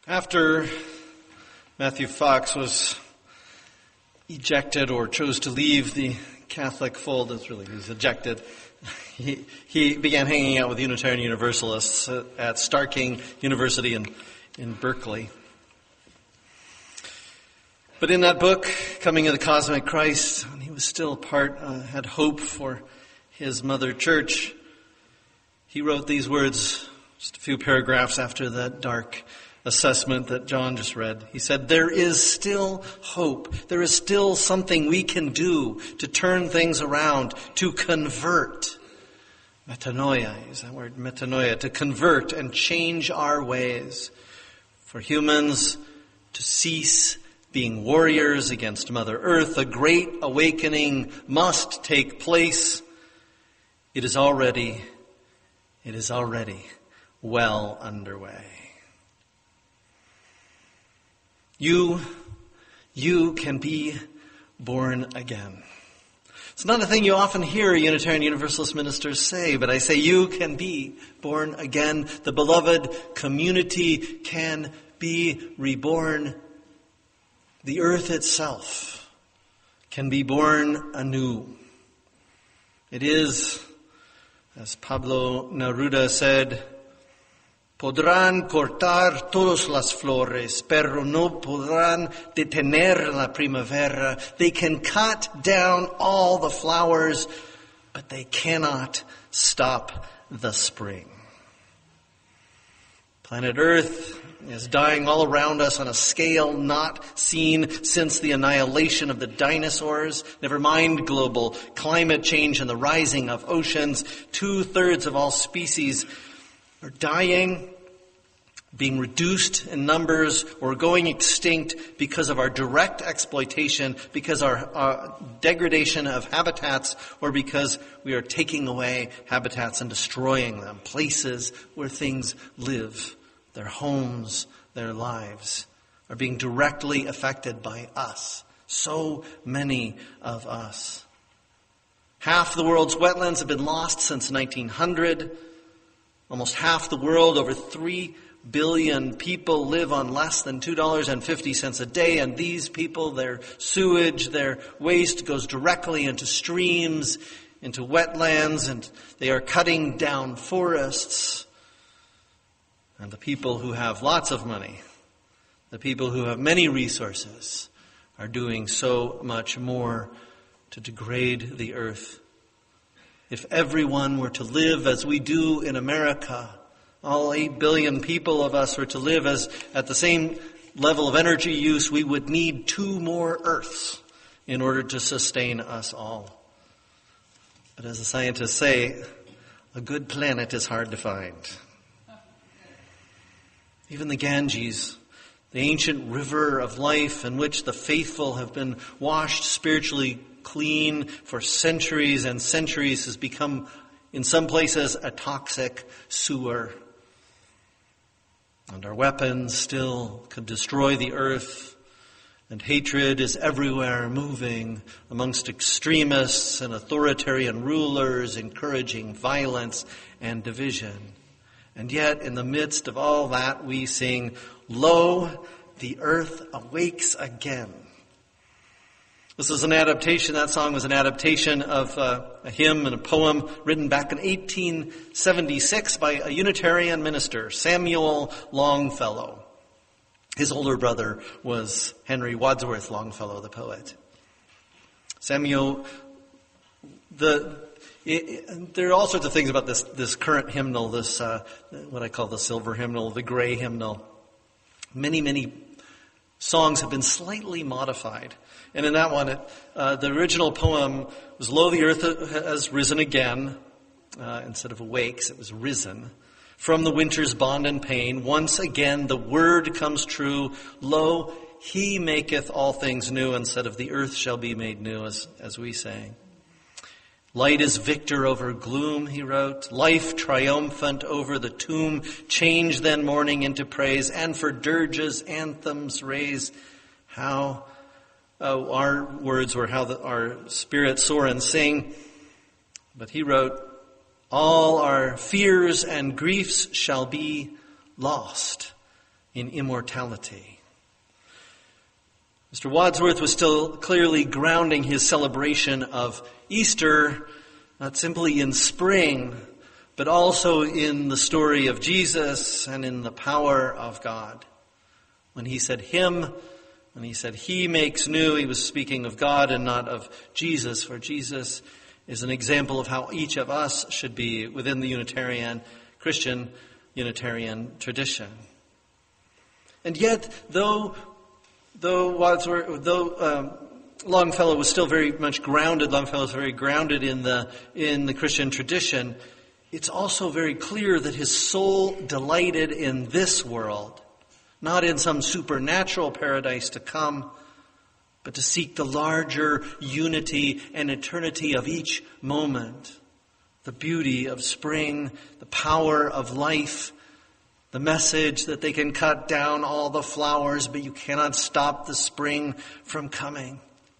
After Matthew Fox was ejected or chose to leave the Catholic fold, he was ejected, he began hanging out with Unitarian Universalists at Starking University in Berkeley. But in that book, Coming of the Cosmic Christ, he was still had hope for his mother church. He wrote these words just a few paragraphs after that dark assessment that John just read. He said, "There is still hope. There is still something we can do to turn things around, to convert." Metanoia is that word, metanoia, to convert and change our ways. For humans to cease being warriors against Mother Earth, a great awakening must take place. It is already well underway. You can be born again. It's not a thing you often hear Unitarian Universalist ministers say, but I say you can be born again. The beloved community can be reborn. The earth itself can be born anew. It is, as Pablo Neruda said, "Podrán cortar todas las flores, pero no podrán detener la primavera." They can cut down all the flowers, but they cannot stop the spring. Planet Earth is dying all around us on a scale not seen since the annihilation of the dinosaurs. Never mind global climate change and the rising of oceans. 2/3 of all species are dying, being reduced in numbers, or going extinct because of our direct exploitation, because our degradation of habitats, or because we are taking away habitats and destroying them, places where things live. Their homes, their lives are being directly affected by us. So many of us. Half the world's wetlands have been lost since 1900. Almost half the world, over 3 billion people, live on less than $2.50 a day. And these people, their sewage, their waste goes directly into streams, into wetlands, and they are cutting down forests. And the people who have lots of money, the people who have many resources, are doing so much more to degrade the earth. If everyone were to live as we do in America, all 8 billion people of us were to live at the same level of energy use, we would need 2 more Earths in order to sustain us all. But as the scientists say, a good planet is hard to find. Even the Ganges, the ancient river of life in which the faithful have been washed spiritually clean for centuries and centuries, has become, in some places, a toxic sewer. And our weapons still could destroy the earth, and hatred is everywhere moving amongst extremists and authoritarian rulers, encouraging violence and division. And yet, in the midst of all that, we sing, "Lo, the earth awakes again." This is an adaptation. That song was an adaptation of a hymn and a poem written back in 1876 by a Unitarian minister, Samuel Longfellow. His older brother was Henry Wadsworth Longfellow, the poet. Samuel, there are all sorts of things about this current hymnal, this what I call the silver hymnal, the gray hymnal. Many songs have been slightly modified. And in that one, the original poem was, "Lo, the earth has risen again." Instead of awakes, it was risen. "From the winter's bond and pain, once again the word comes true. Lo, he maketh all things new," instead of "the earth shall be made new," as we sang. "Light is victor over gloom," he wrote. "Life triumphant over the tomb. Change then mourning into praise, and for dirges anthems raise." How our words were how our spirits soar and sing. But he wrote, "All our fears and griefs shall be lost. in immortality. Mr. Wadsworth was still clearly grounding his celebration of Easter not simply in spring, but also in the story of Jesus and in the power of God. When he said him, when he said he makes new, he was speaking of God and not of Jesus, for Jesus is an example of how each of us should be within the Christian Unitarian tradition. And yet, though Longfellow was still very much grounded, Longfellow was very grounded in the Christian tradition, it's also very clear that his soul delighted in this world, not in some supernatural paradise to come, but to seek the larger unity and eternity of each moment, the beauty of spring, the power of life, the message that they can cut down all the flowers, but you cannot stop the spring from coming.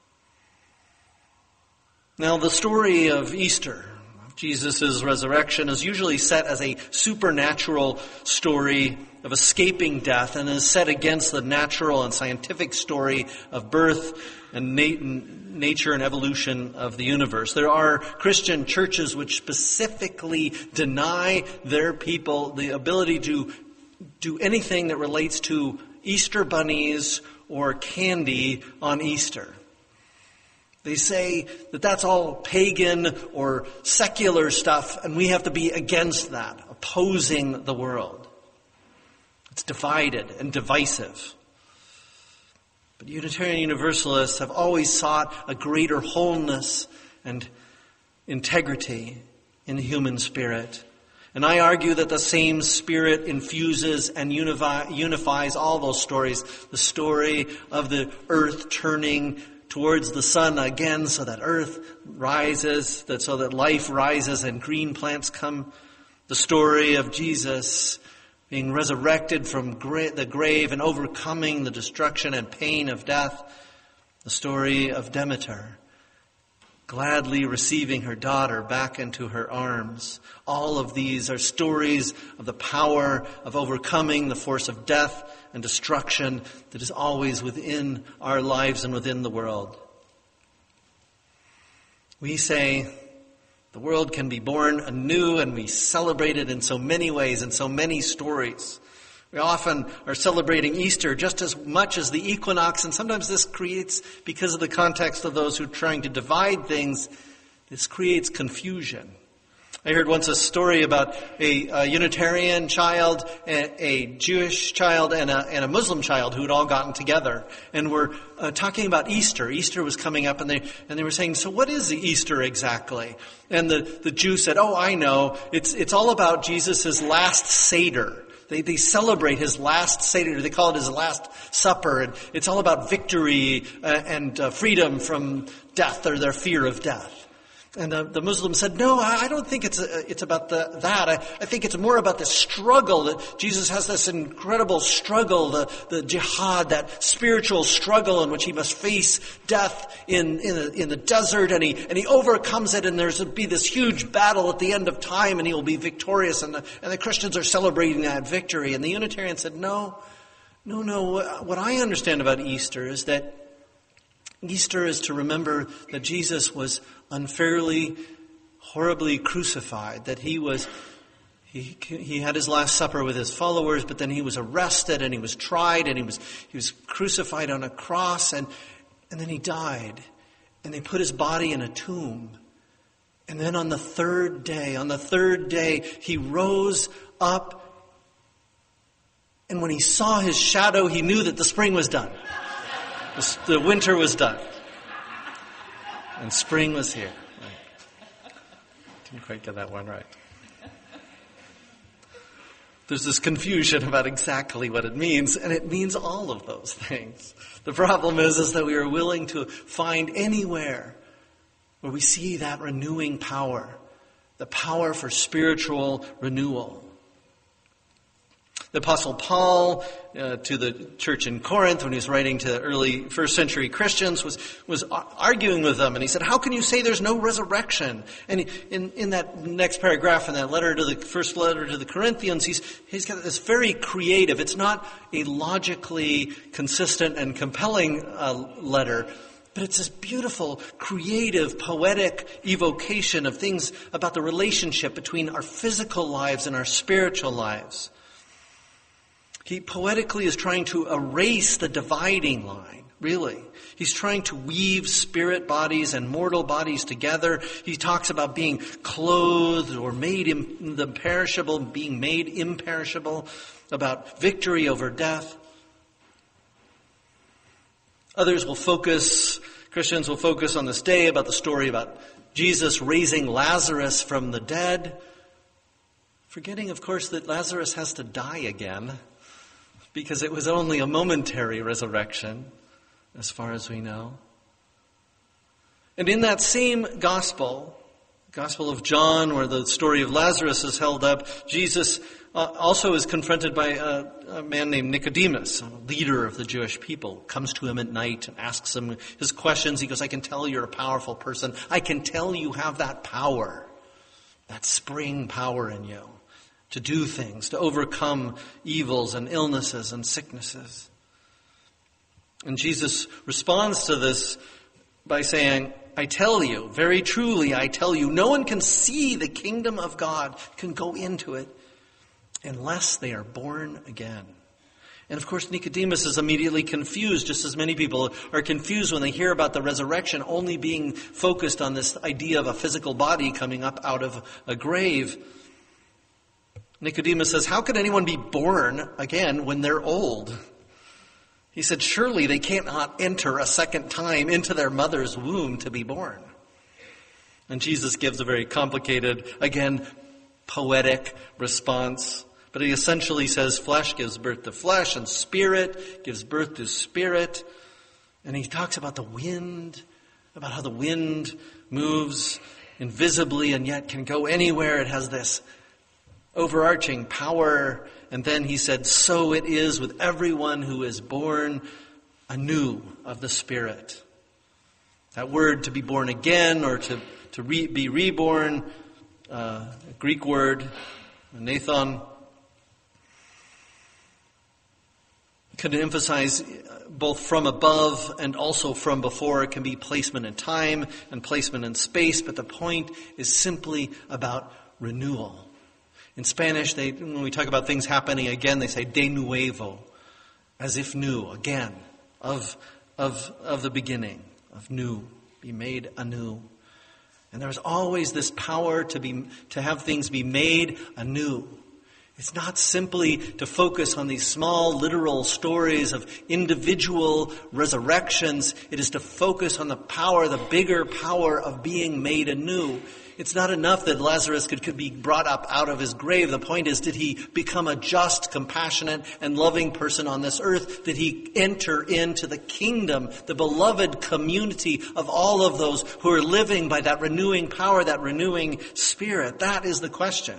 Now, the story of Easter, of Jesus' resurrection, is usually set as a supernatural story of escaping death and is set against the natural and scientific story of birth and nature and evolution of the universe. There are Christian churches which specifically deny their people the ability to do anything that relates to Easter bunnies or candy on Easter. They say that that's all pagan or secular stuff, and we have to be against that, opposing the world. It's divided and divisive. But Unitarian Universalists have always sought a greater wholeness and integrity in the human spirit. And I argue that the same Spirit infuses and unifies all those stories. The story of the earth turning towards the sun again so that earth rises, so that life rises and green plants come. The story of Jesus being resurrected from the grave and overcoming the destruction and pain of death. The story of Demeter gladly receiving her daughter back into her arms. All of these are stories of the power of overcoming the force of death and destruction that is always within our lives and within the world. We say the world can be born anew, and we celebrate it in so many ways, in so many stories. We often are celebrating Easter just as much as the equinox, and sometimes this creates, because of the context of those who are trying to divide things, this creates confusion. I heard once a story about a Unitarian child, a Jewish child, and a Muslim child who had all gotten together and were talking about Easter. Easter was coming up, and they were saying, "So what is Easter exactly?" And the Jew said, "Oh, I know. It's all about Jesus' last Seder." They celebrate his last Seder. They call it his last supper. And it's all about victory and freedom from death, or their fear of death. And the Muslim said, "No, I don't think it's about that. I think it's more about the struggle, that Jesus has this incredible struggle, the jihad, that spiritual struggle in which he must face death in the desert, and he overcomes it, and there's to be this huge battle at the end of time, and he will be victorious, and the Christians are celebrating that victory." And the Unitarian said, No. What I understand about Easter is that Easter is to remember that Jesus was unfairly, horribly crucified, that he had his last supper with his followers, but then he was arrested and he was tried and he was crucified on a cross, and then he died, and they put his body in a tomb. And then on the third day, he rose up, and when he saw his shadow, he knew that the spring was done. The winter was done. And spring was here. Right. Didn't quite get that one right. There's this confusion about exactly what it means, and it means all of those things. The problem is that we are willing to find anywhere where we see that renewing power, the power for spiritual renewal. The Apostle Paul, to the church in Corinth, when he was writing to early first century Christians, was arguing with them. And he said, how can you say there's no resurrection? And in that next paragraph, in that first letter to the Corinthians, he's got this very creative, it's not a logically consistent and compelling letter, but it's this beautiful, creative, poetic evocation of things about the relationship between our physical lives and our spiritual lives. He poetically is trying to erase the dividing line, really. He's trying to weave spirit bodies and mortal bodies together. He talks about being clothed or made the perishable, being made imperishable, about victory over death. Christians will focus on this day about the story about Jesus raising Lazarus from the dead, forgetting, of course, that Lazarus has to die again, because it was only a momentary resurrection, as far as we know. And in that same Gospel of John, where the story of Lazarus is held up, Jesus also is confronted by a man named Nicodemus, a leader of the Jewish people. Comes to him at night and asks him his questions. He goes, I can tell you're a powerful person. I can tell you have that power, that spring power in you, to do things, to overcome evils and illnesses and sicknesses. And Jesus responds to this by saying, I tell you, very truly I tell you, no one can see the kingdom of God, can go into it, unless they are born again. And of course, Nicodemus is immediately confused, just as many people are confused when they hear about the resurrection only being focused on this idea of a physical body coming up out of a grave. Nicodemus says, how could anyone be born again when they're old? He said, surely they cannot enter a second time into their mother's womb to be born. And Jesus gives a very complicated, again, poetic response. But he essentially says flesh gives birth to flesh and spirit gives birth to spirit. And he talks about the wind, about how the wind moves invisibly and yet can go anywhere. It has this overarching power. And then he said, so it is with everyone who is born anew of the Spirit. That word to be born again or to be reborn, a Greek word, Nathan, can emphasize both from above and also from before. It can be placement in time and placement in space, but the point is simply about renewal. In Spanish, when we talk about things happening again, they say de nuevo, as if new, again, of the beginning, of new, be made anew. And there's always this power to have things be made anew. It's not simply to focus on these small literal stories of individual resurrections. It is to focus on the power, the bigger power of being made anew. It's not enough that Lazarus could be brought up out of his grave. The point is, did he become a just, compassionate, and loving person on this earth? Did he enter into the kingdom, the beloved community of all of those who are living by that renewing power, that renewing spirit? That is the question.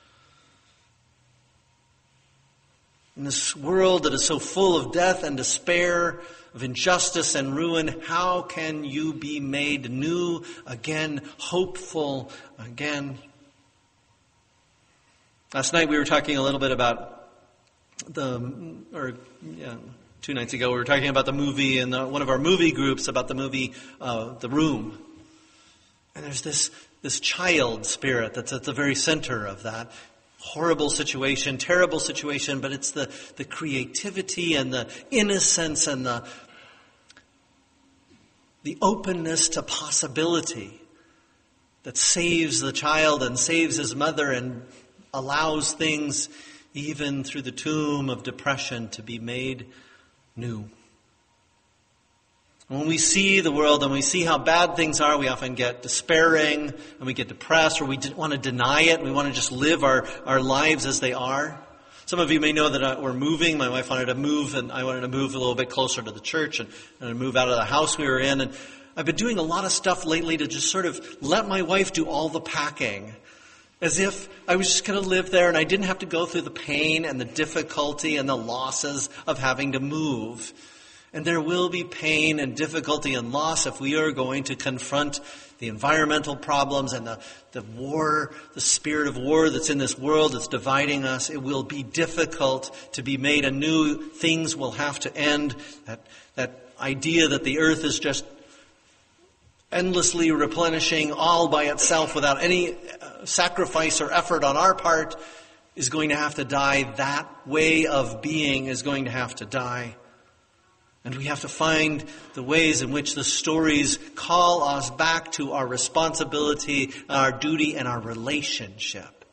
In this world that is so full of death and despair, of injustice and ruin, how can you be made new again, hopeful again? Last night we were talking a little bit about 2 nights ago we were talking about the movie in one of our movie groups about the movie The Room. And there's this child spirit that's at the very center of that. Horrible situation, terrible situation, but it's the creativity and the innocence and the openness to possibility that saves the child and saves his mother and allows things, even through the tomb of depression, to be made new. When we see the world and we see how bad things are, we often get despairing and we get depressed, or we want to deny it. We want to just live our lives as they are. Some of you may know that we're moving. My wife wanted to move, and I wanted to move a little bit closer to the church and move out of the house we were in. And I've been doing a lot of stuff lately to just sort of let my wife do all the packing. As if I was just going to live there and I didn't have to go through the pain and the difficulty and the losses of having to move. And there will be pain and difficulty and loss if we are going to confront the environmental problems and the war, the spirit of war that's in this world that's dividing us. It will be difficult to be made anew. Things will have to end. That idea that the earth is just endlessly replenishing all by itself without any sacrifice or effort on our part is going to have to die. That way of being is going to have to die. And we have to find the ways in which the stories call us back to our responsibility, our duty, and our relationship.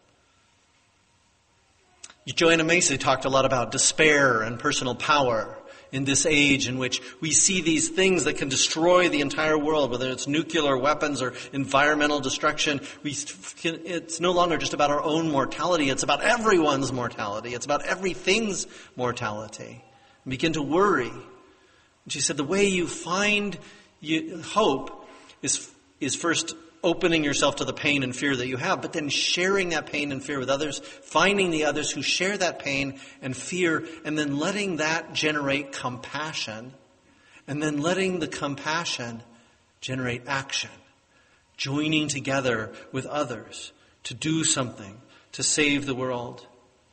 Joanna Macy talked a lot about despair and personal power in this age in which we see these things that can destroy the entire world, whether it's nuclear weapons or environmental destruction. It's no longer just about our own mortality. It's about everyone's mortality. It's about everything's mortality. We begin to worry. And she said the way you find hope is first opening yourself to the pain and fear that you have, but then sharing that pain and fear with others, finding the others who share that pain and fear, and then letting that generate compassion, and then letting the compassion generate action, joining together with others to do something to save the world.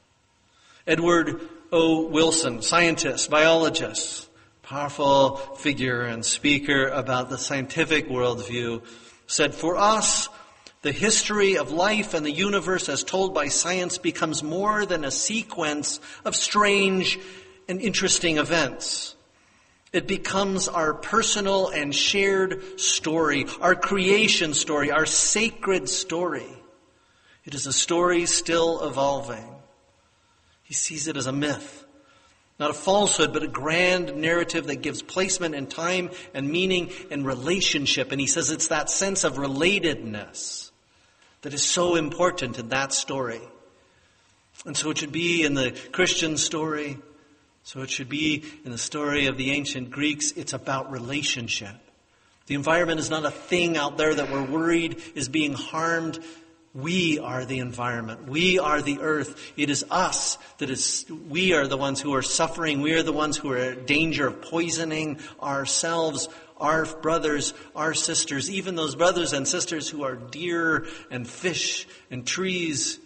Edward O. Wilson, scientist, biologist, powerful figure and speaker about the scientific worldview, said, "For us, the history of life and the universe as told by science becomes more than a sequence of strange and interesting events. It becomes our personal and shared story, our creation story, our sacred story. It is a story still evolving." He sees it as a myth. Not a falsehood, but a grand narrative that gives placement and time and meaning and relationship. And he says it's that sense of relatedness that is so important in that story. And so it should be in the Christian story. So it should be in the story of the ancient Greeks. It's about relationship. The environment is not a thing out there that we're worried is being harmed. We are the environment. We are the earth. It is us we are the ones who are suffering. We are the ones who are in danger of poisoning ourselves, our brothers, our sisters, even those brothers and sisters who are deer and fish and trees.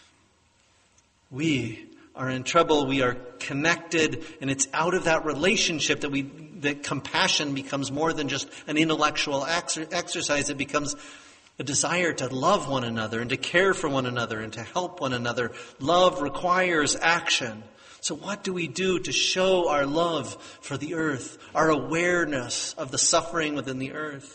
We are in trouble. We are connected, and it's out of that relationship that compassion becomes more than just an intellectual exercise. It becomes a desire to love one another and to care for one another and to help one another. Love requires action. So what do we do to show our love for the earth, our awareness of the suffering within the earth?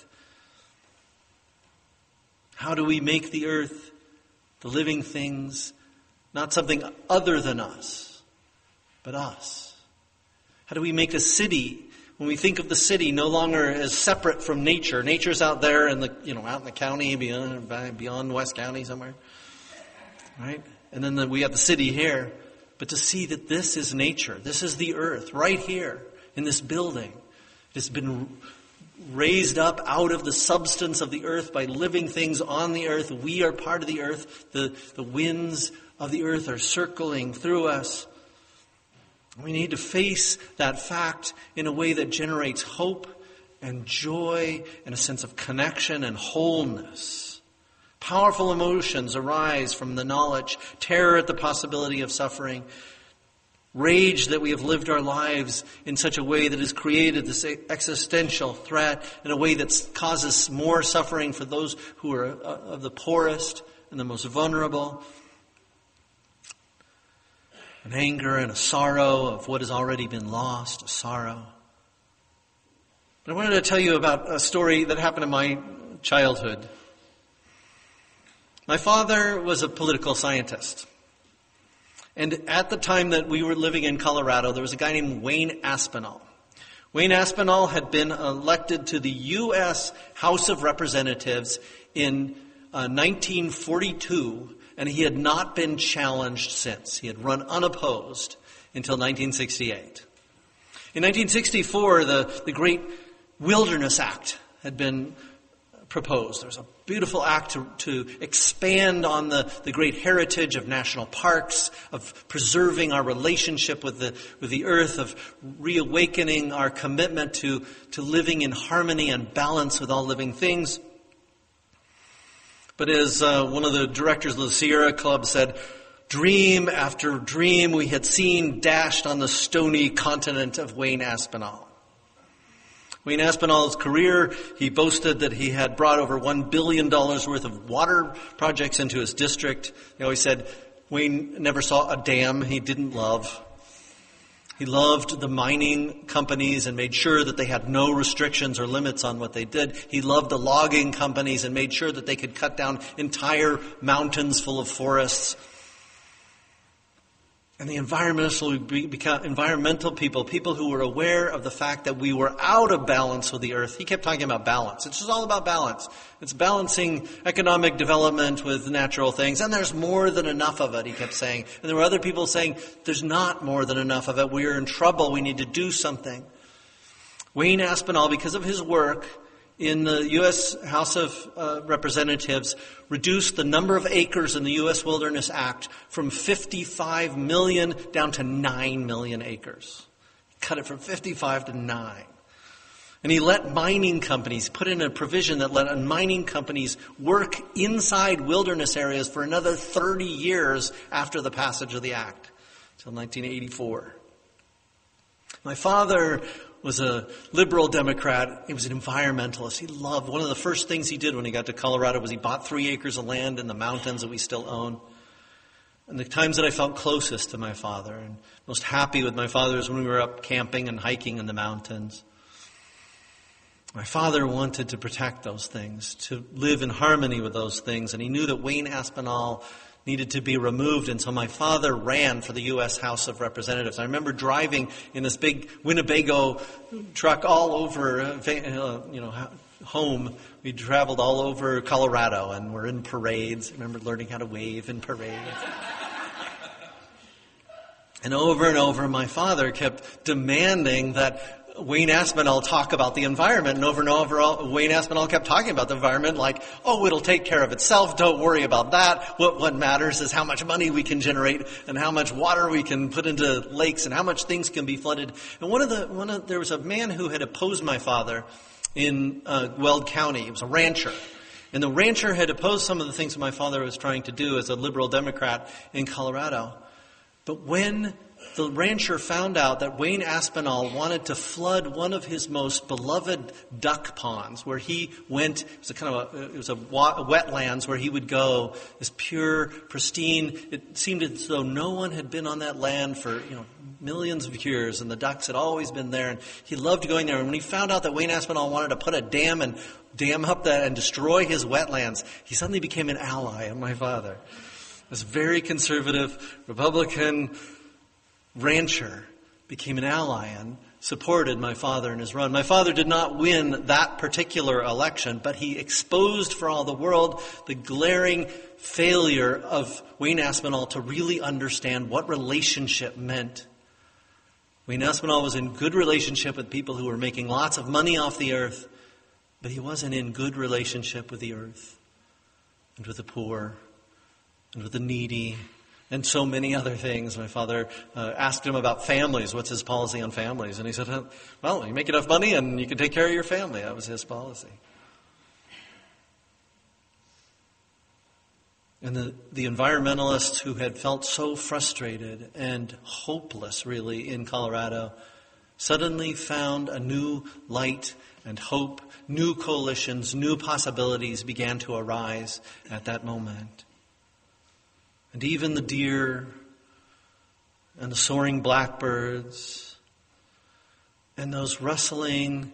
How do we make the earth, the living things, not something other than us, but us? How do we make a city, when we think of the city, no longer as separate from nature? Nature's out there in out in the county, beyond West County somewhere, right? And then we have the city here. But to see that this is nature, this is the earth, right here in this building. It has been raised up out of the substance of the earth by living things on the earth. We are part of the earth. The winds of the earth are circling through us. We need to face that fact in a way that generates hope and joy and a sense of connection and wholeness. Powerful emotions arise from the knowledge, terror at the possibility of suffering, rage that we have lived our lives in such a way that has created this existential threat in a way that causes more suffering for those who are of the poorest and the most vulnerable. An anger and a sorrow of what has already been lost, a sorrow. But I wanted to tell you about a story that happened in my childhood. My father was a political scientist. And at the time that we were living in Colorado, there was a guy named Wayne Aspinall. Wayne Aspinall had been elected to the U.S. House of Representatives in 1942, and he had not been challenged since. He had run unopposed until 1968. In 1964, the Great Wilderness Act had been proposed. There was a beautiful act to expand on the great heritage of national parks, of preserving our relationship with the earth, of reawakening our commitment to living in harmony and balance with all living things. But as one of the directors of the Sierra Club said, dream after dream we had seen dashed on the stony continent of Wayne Aspinall. Wayne Aspinall's career, he boasted that he had brought over $1 billion worth of water projects into his district. He always said Wayne never saw a dam he didn't love. He loved the mining companies and made sure that they had no restrictions or limits on what they did. He loved the logging companies and made sure that they could cut down entire mountains full of forests. And the environmental people who were aware of the fact that we were out of balance with the earth. He kept talking about balance. It's just all about balance. It's balancing economic development with natural things. And there's more than enough of it, he kept saying. And there were other people saying, there's not more than enough of it. We're in trouble. We need to do something. Wayne Aspinall, because of his work in the U.S. House of Representatives, reduced the number of acres in the U.S. Wilderness Act from 55 million down to 9 million acres. Cut it from 55 to 9. And he let mining companies, put in a provision that let mining companies work inside wilderness areas for another 30 years after the passage of the act, until 1984. My father was a liberal Democrat. He was an environmentalist. He loved, one of the first things he did when he got to Colorado was he bought 3 acres of land in the mountains that we still own. And the times that I felt closest to my father and most happy with my father was when we were up camping and hiking in the mountains. My father wanted to protect those things, to live in harmony with those things, and he knew that Wayne Aspinall needed to be removed, and so my father ran for the U.S. House of Representatives. I remember driving in this big Winnebago truck all over, home. We traveled all over Colorado, and we're in parades. I remember learning how to wave in parades. And over, my father kept demanding that Wayne Aspinall talk about the environment, and over, Wayne Aspinall kept talking about the environment like, oh, it'll take care of itself, don't worry about that. What matters is how much money we can generate and how much water we can put into lakes and how much things can be flooded. And there was a man who had opposed my father in Weld County. He was a rancher. And the rancher had opposed some of the things that my father was trying to do as a liberal Democrat in Colorado. But when the rancher found out that Wayne Aspinall wanted to flood one of his most beloved duck ponds, where he went, it was a wetlands where he would go, this pure, pristine. It seemed as though no one had been on that land for millions of years, and the ducks had always been there, and he loved going there. And when he found out that Wayne Aspinall wanted to put a dam up that and destroy his wetlands, he suddenly became an ally of my father. This very conservative Republican rancher became an ally and supported my father in his run. My father did not win that particular election, but he exposed for all the world the glaring failure of Wayne Aspinall to really understand what relationship meant. Wayne Aspinall was in good relationship with people who were making lots of money off the earth, but he wasn't in good relationship with the earth and with the poor and with the needy and so many other things. My father asked him about families. What's his policy on families? And he said, well, you make enough money and you can take care of your family. That was his policy. And the environmentalists who had felt so frustrated and hopeless, really, in Colorado, suddenly found a new light and hope. New coalitions, new possibilities began to arise at that moment. And even the deer and the soaring blackbirds and those rustling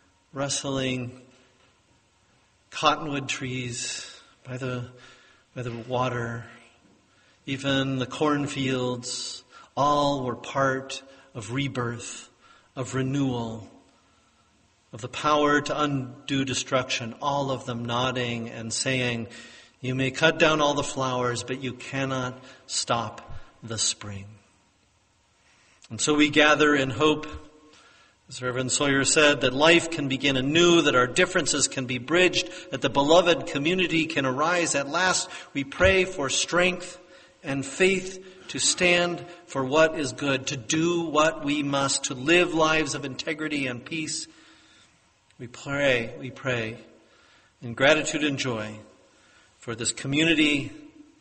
cottonwood trees by the water, even the cornfields, all were part of rebirth, of renewal, of the power to undo destruction, all of them nodding and saying, you may cut down all the flowers, but you cannot stop the spring. And so we gather in hope As Reverend Sawyer said, that life can begin anew, that our differences can be bridged, that the beloved community can arise at last. We pray for strength and faith to stand for what is good, to do what we must, to live lives of integrity and peace. We pray in gratitude and joy for this community,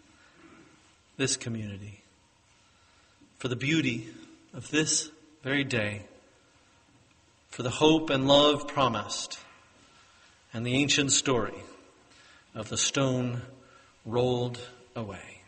for the beauty of this very day, for the hope and love promised, and the ancient story of the stone rolled away.